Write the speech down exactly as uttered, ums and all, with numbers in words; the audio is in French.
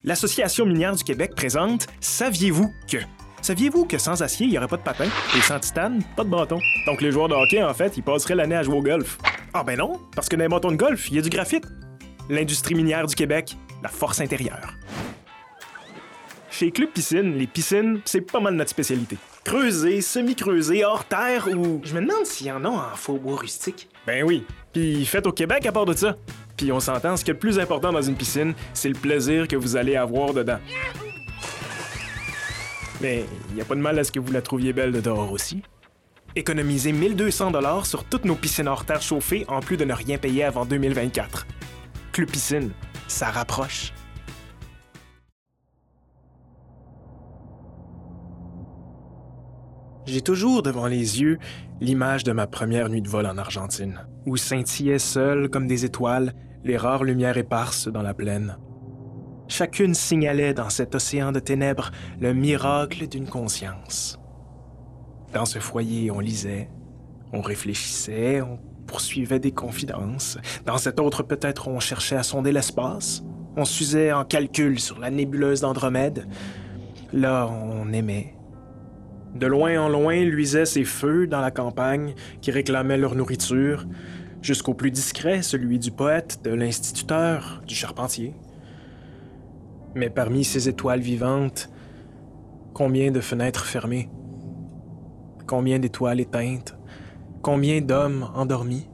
L'Association minière du Québec présente « Saviez-vous que ». Saviez-vous que sans acier, il n'y aurait pas de patin? Et sans titane, pas de bâton. Donc les joueurs de hockey, en fait, ils passeraient l'année à jouer au golf. Ah ben non, parce que dans les bâtons de golf, il y a du graphite. L'industrie minière du Québec, la force intérieure. Chez Club Piscine, les piscines, c'est pas mal notre spécialité. Creuser, semi-creuser, hors terre ou... Je me demande s'il y en a en faux bois rustique. Ben oui. Puis faites au Québec à part de ça. Puis on s'entend, ce qui est le plus important dans une piscine, c'est le plaisir que vous allez avoir dedans. Mais il n'y a pas de mal à ce que vous la trouviez belle de dehors aussi. Économisez mille deux cents dollars sur toutes nos piscines hors terre chauffées en plus de ne rien payer avant deux mille vingt-quatre. Club Piscine, ça rapproche. J'ai toujours devant les yeux l'image de ma première nuit de vol en Argentine, où scintillaient seules comme des étoiles les rares lumières éparses dans la plaine. Chacune signalait dans cet océan de ténèbres le miracle d'une conscience. Dans ce foyer, on lisait, on réfléchissait, on poursuivait des confidences. Dans cet autre, peut-être, on cherchait à sonder l'espace. On s'usait en calcul sur la nébuleuse d'Andromède. Là, on aimait. De loin en loin luisaient ces feux dans la campagne qui réclamaient leur nourriture, jusqu'au plus discret, celui du poète, de l'instituteur, du charpentier. Mais parmi ces étoiles vivantes, combien de fenêtres fermées? Combien d'étoiles éteintes? Combien d'hommes endormis?